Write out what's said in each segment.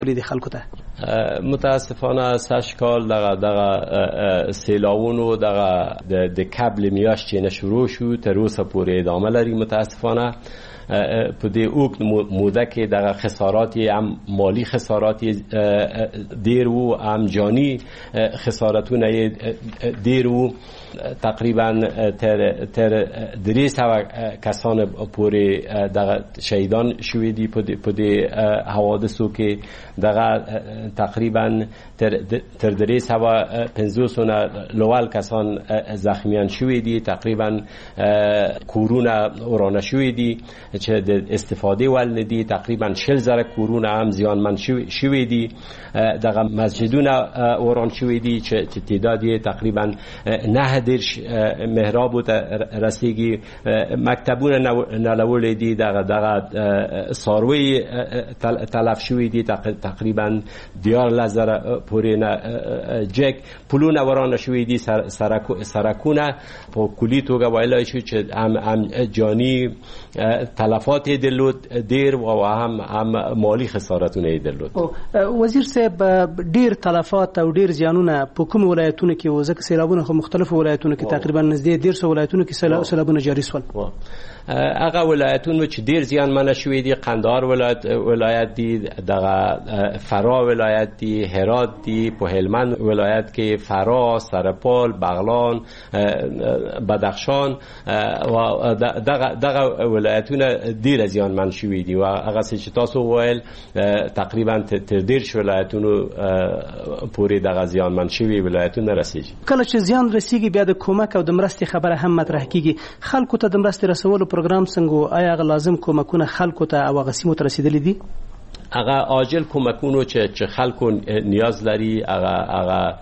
لري خلکو ته؟ متاسفانه سشکال دغه سیلاونو دغه د قبل میاشتې نه شروع شو تر اوسه پورې ادامه لري. متاسفانه په دې اوږد موده کې دغه خسارات هم مالی خسارات ډیر وو، هم جانی خسارتونه ډیر وو. تقریبا تر 300 کسان پورې دغه شهیدان شوي دي په دې حوادثو کې. دغه تقریبا تر 350 لوال کسان زخمیان شوي دي. تقریبا کورونه ورانه شوي دي چې د استفاده ول نه دي. تقریبا 40,000 کورونه هم زیانمن شوي دي. دغه مسجدونه وران شوي دي چې تعداد یې تقریبا 9 محراب ته رسیږي. مکتبونه نلولې دي. دغه ساروی تلف شوي دي. تقریبا 10,000 پورې نه جک پلونه ورانه شوي دي. سرکونه په کلی توګه ویلای شو چې هم جانی تلفات درلود ډیر و هم مالی خسارتونه درلود. وزیر صاحب ډیر تلفات او ډیر زیانونه په کوم ولایتونو کې و؟ ځکه سیلابونه خو مختلف ولایتونو کې تقریبا نږدې 150 ولایتونو کې سیلابونه جاری شول. هغه ولایتونو چې ډیر زیانمن شوي دي قندهار ولایت دي، دغه فرا ولایت دي، هرات دي، په هلمند ولایت کې فرا، سرپال، بغلان، بدخشان و دغه ولایتونه ډیر زیانمن شوي دي. و هغه چې تاسو ویل تقریبا تر 10 ولایتونو پورې دغه زیانمن شوي ولایتونه رسیږي. کله چې زیان رسیږي بیا د کومک او د مرستې خبره هم مطرح کیږي. خلکو ته د مرستې رسولو پروګرام څنګه؟ آیا لازم کومکونه خلکو ته او غسیمو ته رسیدلي دي؟ هغه عاجل کومکونو چې خلکو نیاز لري، هغه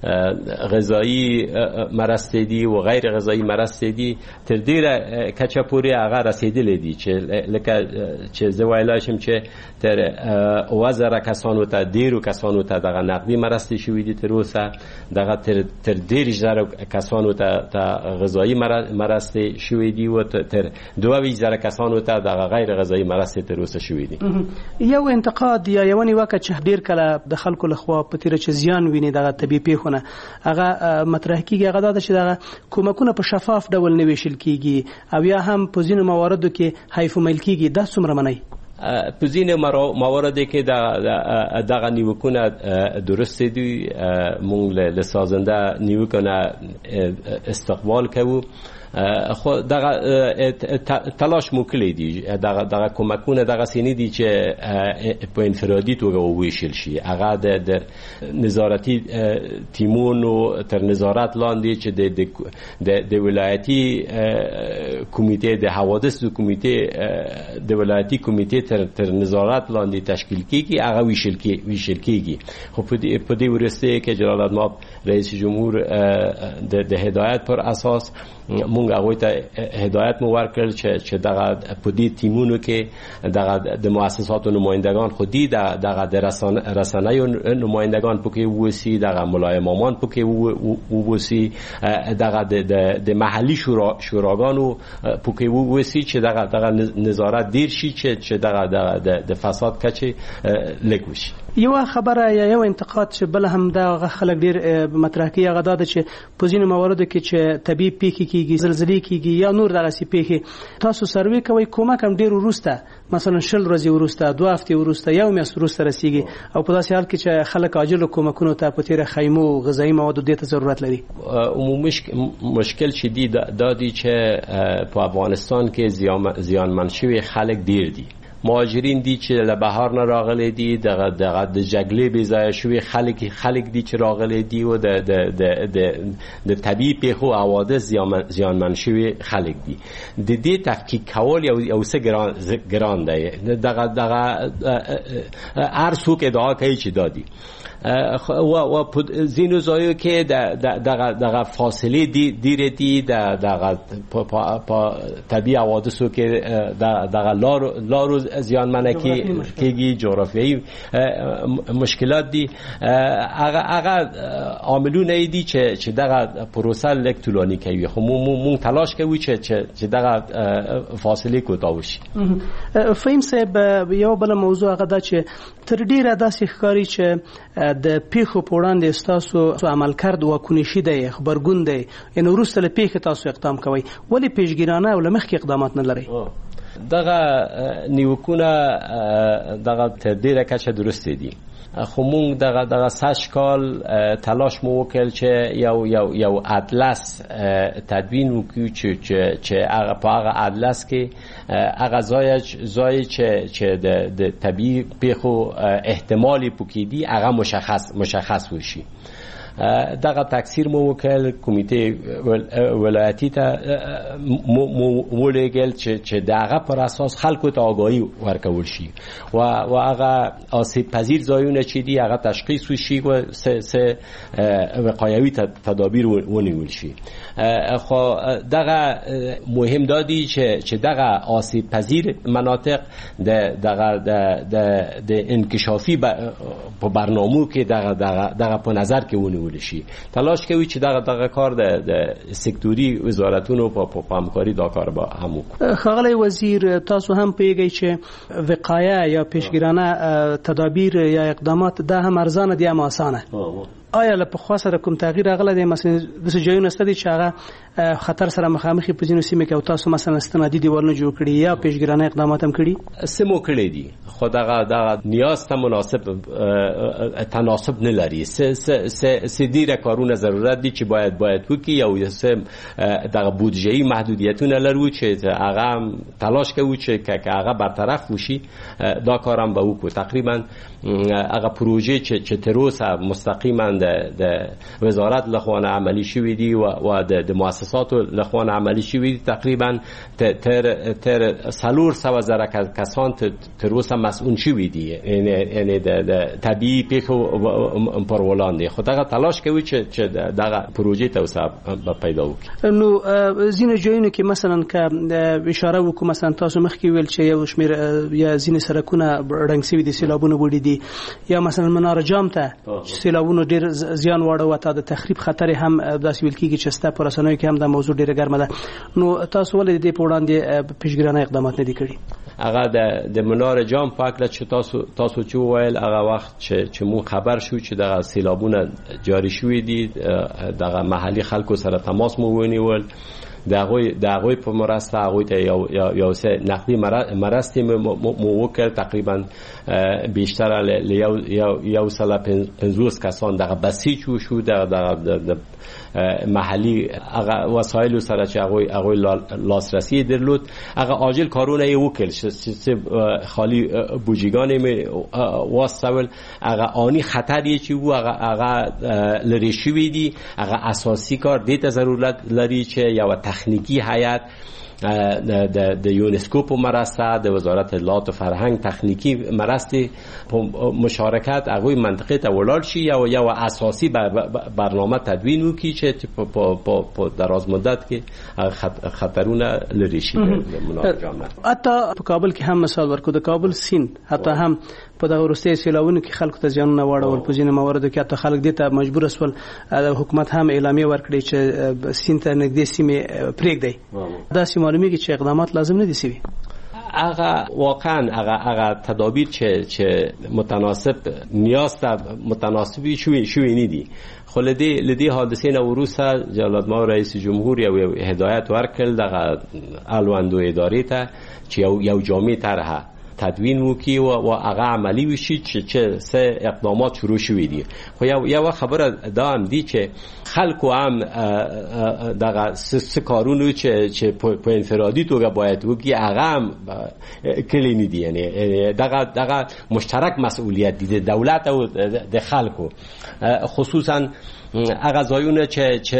غذایی مرستې دي و غیر غذایی مرستې دي تر ډیره کچه پورې هغه رسیدلې دي چې لکه چې زه ویلای شم چې تر 1000 کسانو ته ډیرو کسانو ته دغه نقدي مرستې شوي دي. تر اوسه دغه تر 10,000 کسانو ته غذایی مرستې شوي دي و تر 2,000 کسانو ته دغه غیر غذایی مرستې تر اوسه شوي دي. یو انتقاد یا یو نیوکه چې ډیر کله د خلکو لخوا په تیر چې زیان ویني دغه طبي پیښونه هغه مطرح کیږي، هغه دا چې دغه کومکونه په شفاف ډول نه ویشل کیږي او یا هم په ځینو مواردو کې حیف مل کیږي. دا څومره منئ؟ په ځینو مواردو کې دغه نیوکونه درست دي. مونږ له سازنده نیوکونه استقبال کوو. خو دغه تلاش موکلی دي دغه کومکونه دغه سینې دي چې په انفرادي توګه وویشل شي. هغه د نظارتي تیمونو تر نظارت لاندې چې د ولایتي کمیته د حوادث د کمیته د ولایتي کمیته تر نظارت لاندې تشکیل کیږي. هغه ویشل کیږي. خو په دې ورسته کې جلال آباد رئیس جمهور د هدایت پر اساس مونږ هغه ته هدایت مو ورکړل چې دغه په دې تیمونو کې دغه د مؤسساتو نمایندگان خودی دغه د رسنیو نمایندگان پکې ووسی، دغه ملای مامان پکې ووسی، دغه د محلي شوراګانو پکې ووسی چې دغه نظارت دیر شي چې دغه د فساد کچې لږ وشي. یو خبره یا یو انتقاد چې بل هم دا خلک ډیر مطرح کوي هغه دا چې په ځینو مواردو کې چې طبي پیښې کیږي، زلزلې کیږي یا نور دغسې پیښې، تاسو سروې کوئ کومک هم ډیر وروسته مثلا 20 ورځې وروسته، 2 هفتې وروسته، یو میاشت وروسته رسیږي او په داسې حال کې چې خلک عاجل کومکونو ته په تیره خیمو غذایي موادو دې ته ضرورت لري. عمومي مشکل چې دی دا دی چې په افغانستان کې زیانمن شوي خلک ډیر دي. مهاجرین دي چې له بهار نه راغلي دي، دغه د جګړې بې ځایه شوي خلک دي چې راغلي دي او د طبیعي پیښو حوادث زیانمن شوي خلک دي. د دې تفکیک کول یو څه ګران دی. دغه هر څوک ادعا کوي چې دادي و په ځینو ځایو کې دغه فاصله ډیره دي. دغه په طبیعي حوادثو کې دغه لارو زیانمنه کېږي، جغرافیایي مشکلات دي. هغه عاملونه دي چې دغه پروسه لږ طولاني کوي. خو مونږ تلاش کوو چې دغه فاصله کوتاه وشي. فهیم صاحب، یو بل موضوع هغه دا چې تر ډیره داسې ښکاري چې د پیښو په وړاندې ستاسو عملکرد واکنشي دی، خبرګون دی، یعنې وروسته له پیښې تاسو اقدام کوئ. ولې پیشګیرانه او له مخکې اقدامات نه لرئ؟ دغه نیوکونه دغه تر ډیره کچه درسته دي، خو مونږ دغه سږ کال تلاش مو وکړ چې یو اطلس تدوین وکړو چې هغه په هغه اطلس کې هغه ځای چې د طبیعي پیښو احتمالی پکې دي هغه مشخص وشي. دغه تکثیر مو وکړ، کمیته ولایتی ته مو لېږل چې دغه پر اساس خلکو ته آگاهی ورکول شي و هغه آسیب پذیر ځایونه چې دي هغه تشخیص وشي و سه وقایوي تدابیر ونیول شي. خو دغه مهم دادی چې دغه آسیب پذیر مناطق د انکشافی په برنامه کې دغه په نظر کې ونیول شي. تلاش کوي چې دغه کار د سکتوري وزارتونو په همکاري دا کار با هم وکړي. ښاغلی وزیر، تاسو هم پوهیږئ چې وقایه یا پیشګیرانه تدابیر یا اقدامات دا هم ارزانه دي هم اسانه. آیا له پخوا سره کوم تغییر راغلی دی؟ مثلا داسې ځایونه شته دي چې هغه خطر سره مخامخ په ځینو سیمو کې او تاسو مثلا استنادي دیوالونه جوړ کړي یا پیشګیرانه اقدامات هم کړي؟ سمو کړي دي، خو دغه نیاز ته تناسب نه لري. سه ډیره کارونه ضرورت دي چې باید وکړي. یو دغه بودجه‌ای محدودیتونه لرو چې هغه تلاش کوو چې هغه برطرف وشي. دا کارم به وکړو. تقریبا هغه پروژه چې تر اوسه مستقیما د وزارت لخوا عملی شوی دی و د مؤسساتو لخوا عملی شوی دی، تقریبا تر 400,000 کسان تر اوسه مسئول شوی دی، یعنی د طبیعي پیښو پر وړاندې. خو دغه تلاش کوي چې دغه پروژې توسعه پیدا وکړي. نو ځینې ځایونه کې مثلا که اشاره وکړو، مثلا تاسو مخکې ویل چې یو شمېر یا ځینې سړکونه ړنګ شوي دي، سیلابونه وړي دي، یا مثلا منار جام ته سیلابونو ډېر زیان واړو، ته د تخریب خطر هم داسې ویل کېږي چې ستا په رسنیو کې هم دا موضوع ډېره ګرمه ده. نو تاسو ولې د دې په وړاندې پیشګیرانه اقدامات نه دي کړي؟ هغه د منار جام په اړه چې تاسو چې وویل، هغه وخت چې مو خبر شو چې دغه سیلابونه جاری شوي دي، دغه محلي خلکو سره تماس مو ونیول. د هغوی په مرسته هغوی ته یو څه نقدي مرستې مو وکړ. تقریبا بیشتر له 150 کسان دغه بسیج شو د محلی هغه وسایل سره چې هغوی لاسرسی درلود. هغه عاجل کارونه یې وکړل چې خالی بوجیگان می واستول. هغه آنی خطری چې وو هغه لری شوی دی. هغه اساسی کار دې ته ضرورت لري چې یو تخنیکی هیئت د یونسکو په مرسته، د وزارت اطلاعات و فرهنگ تخنیکی مرسته په مشارکت هغوی منطقه ته ولاړ شي یا اساسی برنامه تدوین وکړي چې په دراز مدت کې خطرونه لري شي. حتی په کابل کې هم مثال ورکو، د کابل سیند حتی هم په دغه وروستي سیلابونو کې خلکو ته زیانونه واړول. په ځینو مواردو کې حتی خلک دې ته مجبور شول، حکومت هم اعلامیه ورکړي چې سیند ته نږدې سیمې پرېږدي. داسې معلومیږي چې اقدامات لازم نه دي شوي. هغه واقعا هغه تدابیر چې متناسب نیاز ته متناسبی شوی نه دي. خو لدی حادثه نه وروسته جلالتمآب رئیس جمهور یو هدایت ورکړ دغه الوندو ادارې ته چې یو جامع طرحه تدوین وکي و هغه عملی وشي چې سه اقدامات شروع شوي دي. خو یو خبره دا هم دي چې خلکو هم دغه سه کارونو چې په انفرادي توګه باید وکي هغه هم کلینی دي، یعنی دغه مشترک مسئولیت دي د دولت او د خلکو. خصوصا هغه ځایونه چې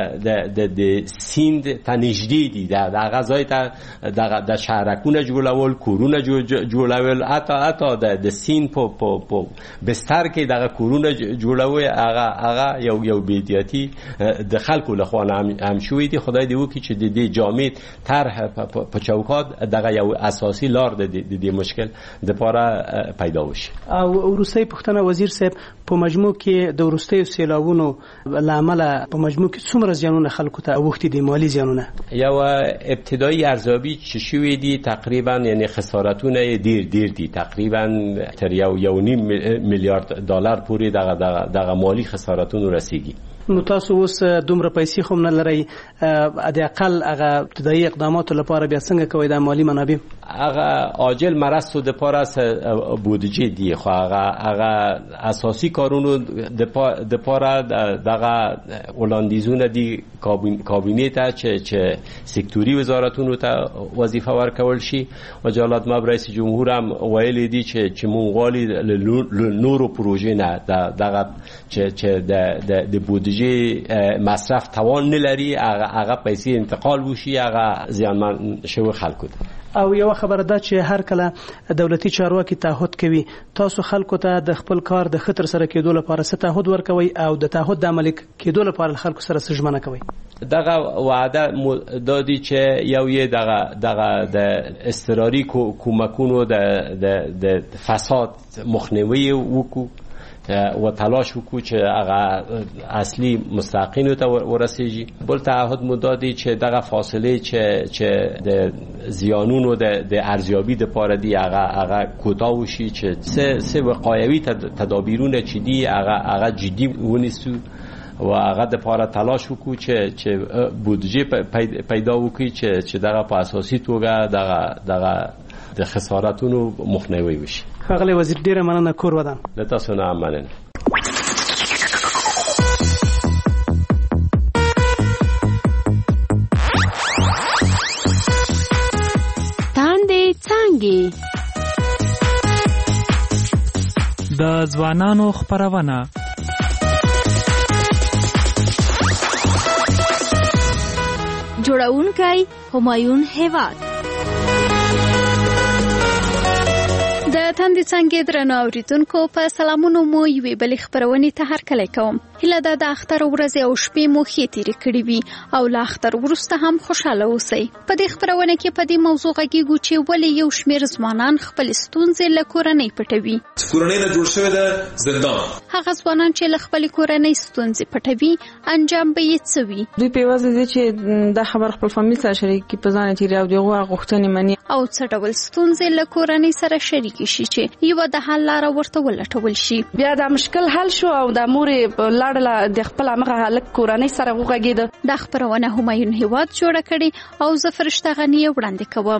د سیند ته نږدې دي، د هغه ځای ته د شهرکونه جوړول، کورونه جوړول، حتی د سیند په بستر کې دغه کورونه جوړول، هغه یو بیدیاتی د خلکو لخوا هم شوی دی. خدای دې وکړي چې د دې جامع طرح په چوکات دغه یو اساسي لار د دې مشکل د پاره پیدا وشي. او وروستۍ پوښتنه وزیر صاحب، په مجموع کې د وروستیو سیلابونو له امله په مجموع کې څومره زیانونه خلکو ته اوښتي دي، مالی زیانونه؟ یو ابتدایی ارزیابي چې شوی دي تقریبا یعنی خسارتونه ډیر دي، تقریبا تر 1.5 میلیارد دلار پورې دغه مالی خسارتونه رسیږي. نو تاسو اوس دومره پیسې خو نه لرئ، د اقل هغه ابتدایي اقداماتو لپاره بیا څنګه کوئ د مالی منابع؟ هغه عاجل مرستو د پاره بودجه دی، خو هغه اساسي کارونو د پاره دغه وړاندیزونه دي کابینه ته چې سکتوري وزارتونو ته وظیفه ورکول شي. او جلالت مب رئیس جمهور هم ویلي دي چې مونږ غواړو نورو پروژې نه دغه چې د بودجه مصرف توان نلري، هغه پیسې انتقال وشي هغه زیانمن شوی خلکو ته. او یو خبره ده چې هر کله دولتي چارواکي تعهد کوي، تاسو خلکو ته د خپل کار د خطر سره کېدو لپاره څه تعهد ورکوي او د تعهد د عملي کېدو لپاره خلکو سره څه ژمنه کوي؟ دغه وعده دادی چې یو دغه د اضطراري کومکونو د فساد مخنیوي وکړو و تلاش وکړو چې هغه اصلي مستحقینو ته ورسیږي. بل تعهد مو دادی چې دغه فاصله چې د زیانونو د ارزیابی د پاره دی هغه کوتاه وشي، چې سه وقایوي تدابیرونه چې دی هغه جدي ونیسو و هغه د پاره تلاش وکړو چې بودجه پیدا وکړي چې دغه په اساسي توګه دغه د خسارتونو مخنیوي وشي. ښاغلی وزیر، ډیره مننه. کور ودان. له تاسو نه مننه. تاندې څانګې د ځوانانو خپرونه. جوړونکی همایون هیواد. د تاندې څانګې درنو اوریدونکو، په سلامونو مو یوې بلې خپرونې ته هرکلی کوم. هیله ده د اختر ورځې او شپې مو ښې تېرې کړې وي او له اختر وروسته هم خوشحاله اوسئ. په دې خپرونه کې په دې موضوع غږیږو چې ولې یو شمېر ځوانان خپلې ستونزې له کورنۍ پټوي. کورنۍ نه جوړ شوی ده زندان. هغه ځوانان چې له خپلې کورنۍ ستونزې پټوي، انجام به یې څه وي؟ دوی په یوازې دي چې دا خبر خپل فامیل سره شریکي، په ځان تیري او دغه غوښتنې مني، او څه ډول ستونزې له کورنۍ سره شریکي شي چې یو د حل لاره ورته ولټول شي. بیا دا مشکل حل شو او د مورې لاړه د خپل هغه هلک کورنۍ سره وغږېده. دا خپرونه همایون هیواد جوړه کړې او زه فرشته غنیه وړاندې کوم.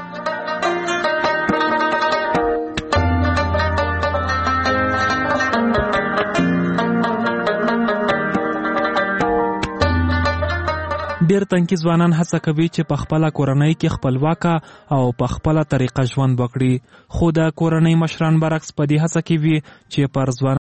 ډېر تنکي ځوانان هڅه کوي چې په خپله کورنۍ کې خپلواکه او په خپله طریقه ژوند وکړي، خو د کورنۍ مشران برعکس په دې هڅه کې وي چې پر ځوان